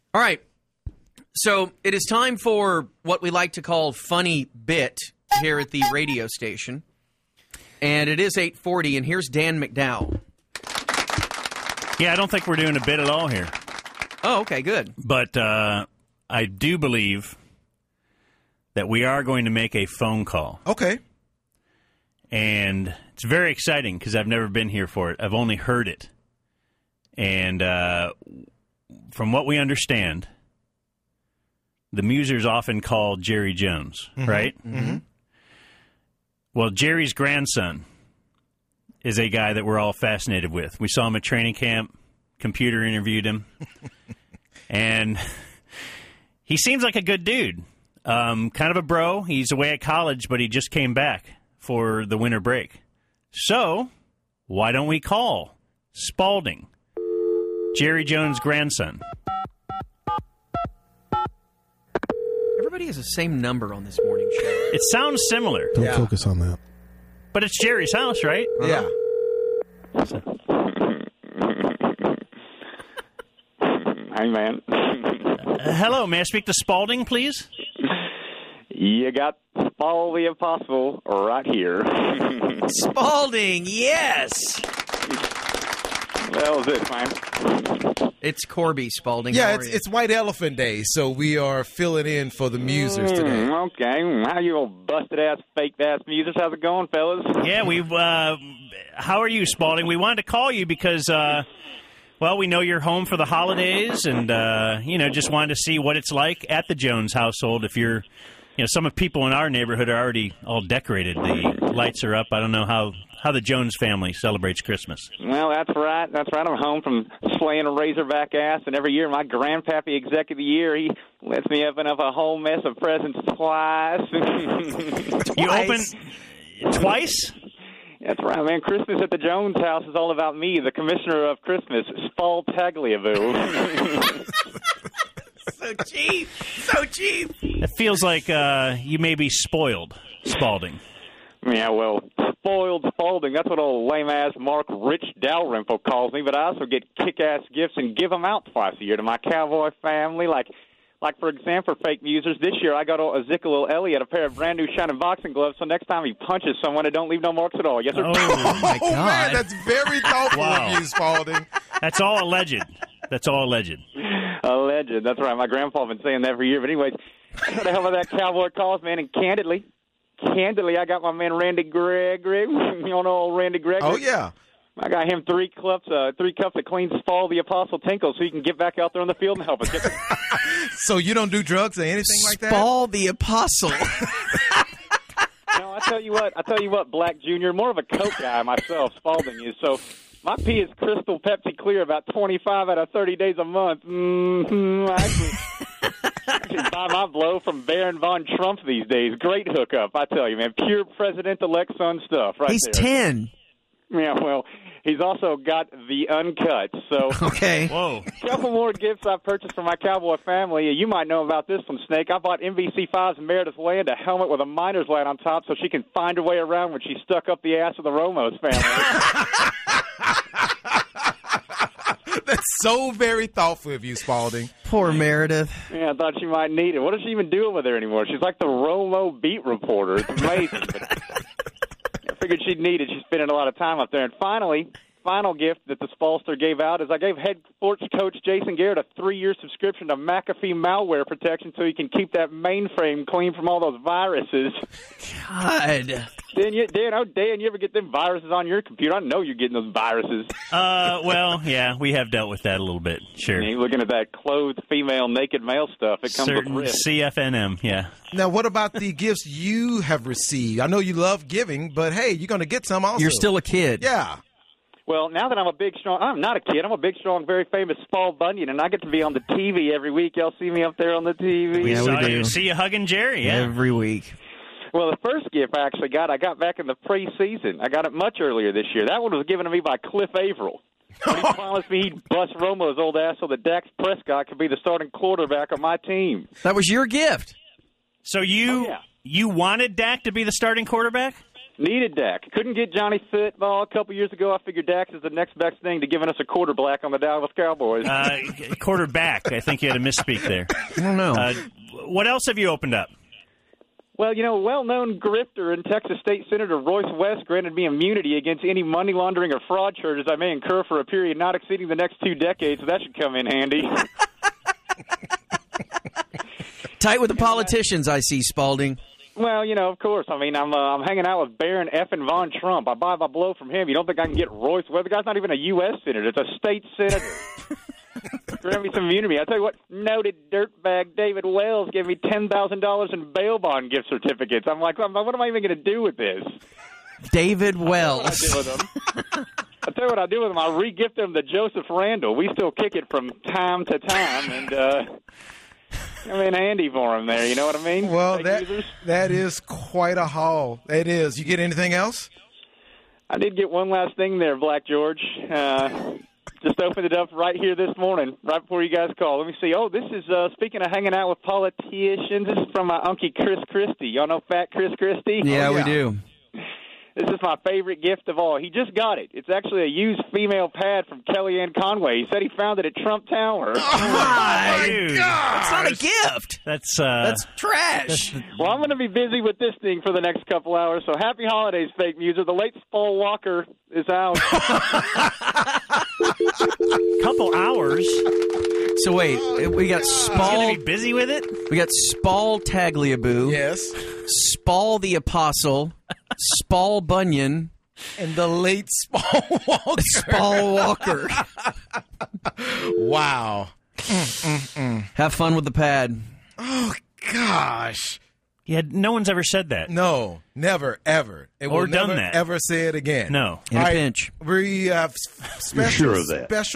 All right. So it is time for what we like to call Funny Bit here at the radio station. And it is 8:40, and here's Dan McDowell. Yeah, I don't think we're doing a bit at all here. Oh, okay, good. But I do believe that we are going to make a phone call. Okay. And it's very exciting because I've never been here for it. I've only heard it. And from what we understand, the Muser's often called Jerry Jones, right? Mm-hmm. Well, Jerry's grandson is a guy that we're all fascinated with. We saw him at training camp. Computer interviewed him. And he seems like a good dude. Kind of a bro. He's away at college, but he just came back for the winter break. So, why don't we call Spalding, Jerry Jones' grandson? Everybody has the same number on this morning show. It sounds similar. Don't focus on that. But it's Jerry's house, right? Yeah. Hey, man. Hello, may I speak to Spalding, please? You got Spall the Apostle right here. Spalding, yes! Well, is it, man? It's Corby Spalding. Yeah, How are you? it's White Elephant Day, so we are filling in for the Musers today. Okay. How you old busted-ass, fake-ass Musers? How's it going, fellas? Yeah, how are you, Spalding? We wanted to call you because, well, we know you're home for the holidays and, just wanted to see what it's like at the Jones household. If you're, some of the people in our neighborhood are already all decorated. The lights are up. I don't know how the Jones family celebrates Christmas. Well, that's right. That's right. I'm home from slaying a razorback ass, and every year my grandpappy exec of the year, he lets me open up a whole mess of presents twice. You open twice? That's right, man. Christmas at the Jones house is all about me, the commissioner of Christmas, Spall Tagliabue. So cheap. So cheap. It feels like you may be spoiled, Spalding. Yeah, well, spoiled Spalding. That's what old lame-ass Mark Rich Dalrymple calls me, but I also get kick-ass gifts and give them out twice a year to my cowboy family, like for example, fake Musers. This year I got Ezekiel Elliott a pair of brand-new shining boxing gloves, so next time he punches someone, it don't leave no marks at all. Yes, sir. Oh, my God. Man, that's very thoughtful Wow. of you, Spalding. That's all alleged. That's all alleged. Alleged. That's right. My grandpa been saying that every year. But anyways, what the hell of that cowboy calls, man, and candidly, I got my man Randy Gregory. You know old Randy Gregory? Oh, yeah. I got him three cups of clean Spall the Apostle Tinkle so he can get back out there on the field and help us. So you don't do drugs or anything like that? Spall the Apostle. No, I tell you what, Black Junior, more of a Coke guy myself, Spalding is. So my pee is crystal Pepsi clear about 25 out of 30 days a month. I actually buy my blow from Baron von Trump these days. Great hookup, I tell you, man. Pure president-elect son stuff right He's there. 10. Yeah, well, he's also got the uncut. So, Okay. Whoa. a couple more gifts I purchased for my cowboy family. You might know about this one, Snake. I bought NBC5's Meredith Land a helmet with a miner's light on top so she can find her way around when she's stuck up the ass of the Romos family. That's so very thoughtful of you, Spalding. Poor Meredith. Yeah, I thought she might need it. What is she even doing with her anymore? She's like the Romo beat reporter. It's amazing. But I figured she'd need it. She's spending a lot of time up there. And finally, final gift that the Spalster gave out is I gave head sports coach Jason Garrett a 3-year subscription to McAfee malware protection so he can keep that mainframe clean from all those viruses. God. Dan, you ever get them viruses on your computer? I know you're getting those viruses. Well, yeah, we have dealt with that a little bit, sure. You're looking at that clothed female, naked male stuff. It comes Certain with risk. CFNM, yeah. Now, what about the gifts you have received? I know you love giving, but hey, you're going to get some also. You're still a kid. Yeah. Well, now that I'm not a kid. I'm a big, strong, very famous Spall Bunyan, and I get to be on the TV every week. Y'all see me up there on the TV. Yeah, we do. See you hugging Jerry, yeah. Every week. Well, the first gift I actually got back in the preseason. I got it much earlier this year. That one was given to me by Cliff Averill. He promised me he'd bust Romo's old ass so that Dak Prescott could be the starting quarterback of my team. That was your gift. So you wanted Dak to be the starting quarterback? Needed Dak. Couldn't get Johnny Football a couple years ago. I figured Dak is the next best thing to giving us a quarterback on the Dallas Cowboys. Quarterback. I think you had a misspeak there. I don't know. What else have you opened up? Well, well-known grifter and Texas State Senator Royce West granted me immunity against any money laundering or fraud charges I may incur for a period not exceeding the next 2 decades, so that should come in handy. Tight with the politicians, I see, Spalding. Well, of course. I mean, I'm hanging out with Baron effing Von Trump. I buy my blow from him. You don't think I can get Royce West? The guy's not even a U.S. senator. It's a state senator. Grant me some immunity. I tell you what, noted dirtbag David Wells gave me $10,000 in bail bond gift certificates. I'm like, what am I even going to do with this? David Wells. I'll tell you what I do with them. I re-gift them to Joseph Randall. We still kick it from time to time, and I'm in handy for him there. You know what I mean? Well, that is quite a haul. It is. You get anything else? I did get one last thing there, Black George. Just opened it up right here this morning, right before you guys called. Let me see. Oh, this is, speaking of hanging out with politicians, this is from my uncle Chris Christie. Y'all know Fat Chris Christie? Yeah, we do. This is my favorite gift of all. He just got it. It's actually a used female pad from Kellyanne Conway. He said he found it at Trump Tower. Oh, my God. It's not a gift. That's trash. Well, I'm going to be busy with this thing for the next couple hours, so happy holidays, fake user. The late Paul Walker is out. Couple hours? So wait, we got Spall. Going to be busy with it? We got Spall Tagliabue. Yes. Spall the Apostle. Spall Bunyan. And the late Spall Walker. Spall Walker. Wow. Have fun with the pad. Oh, gosh. Yeah, no one's ever said that. No, never, ever. It Or will done never, that. ever say it again. No. In a pinch. We have special